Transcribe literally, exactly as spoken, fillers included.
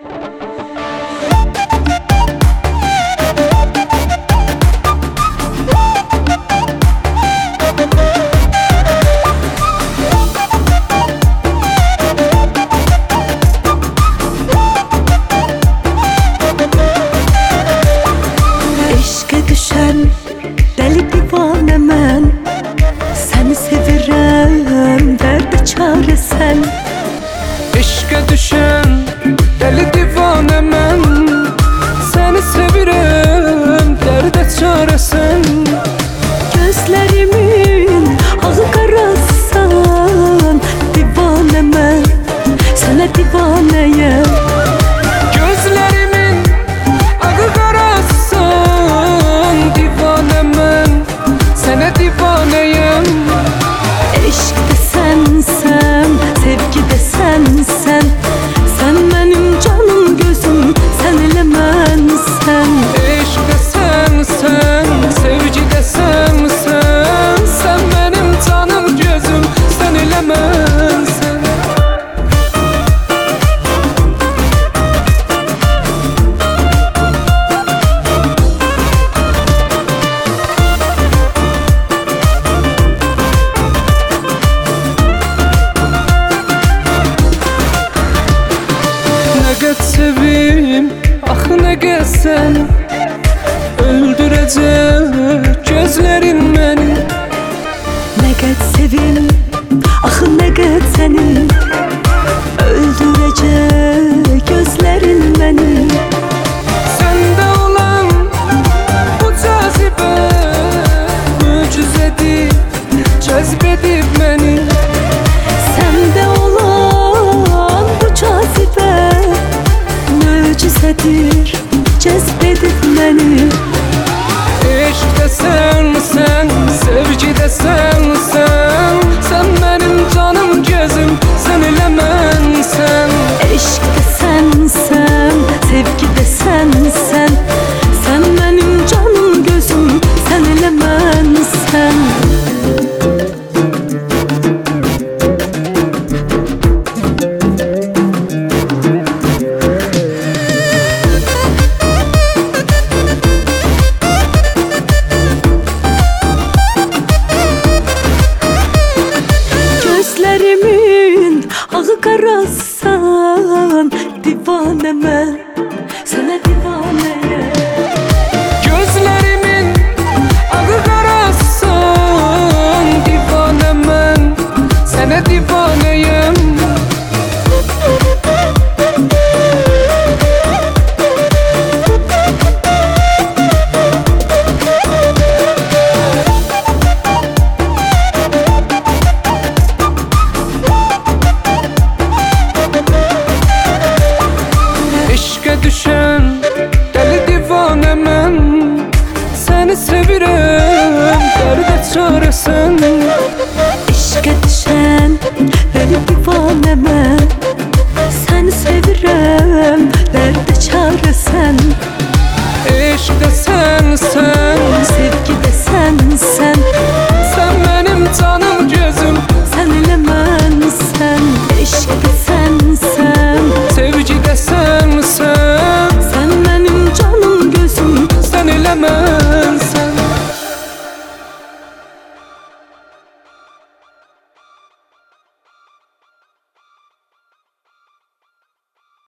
Deli divane mən, səni sevirəm, dərdə çarə sən. Eşqə düşən deli divane mən, səni sevirəm, dərdə çarə sən. Gözlərimin ağı qarasan, divane mən, sənə divanəyəm. Gözlərimin ağı qarasan, divane mən, sənə divanəyəm. Eşq də sənsən, sevgi də sənsən, sən mənim canım gözüm, sən elə mənsən. Eşq də sənsən, sevgi də sənsən, sən mənim canım gözüm, sən elə mənsən. Sevim, ah ne gelsen, öldürecek gözlerin beni. Ne qət sevim, axı nə qət sənin, öldürəcək gözlərin məni. Səndə olan bu cazibə möcüzədir, cəzbedib məni. Səndə olan bu cazibə möcüzədir, cəzbedib məni. Eşq də sənsən, sevgi də sənsən, sən mənim canım gözüm, sən elə mənsən. Eşq də sənsən, sevgi də sənsən, sən mənim canım gözüm, sən elə mənsən. Gözlərimin ağı qarasan, divane mən, sənə divanəyəm. Gözlərimin ağı qarasan, divane mən, sənə divanəyəm. Düşən deli divane mən, səni sevirəm, dərdə çarə sən. Eşqə düşən deli divane mən, səni sevirəm, dərdə çarə sən. Eşq də sənsən,